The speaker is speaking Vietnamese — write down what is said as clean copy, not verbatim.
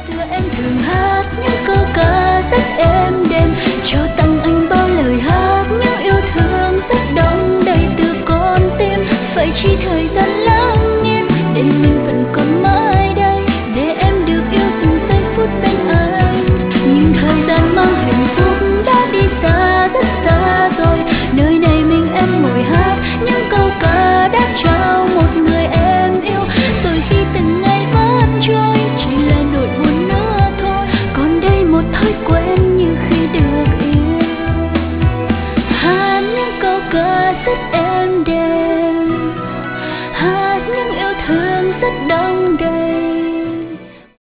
xưa em thường hát những câu ca rất êm đềm cho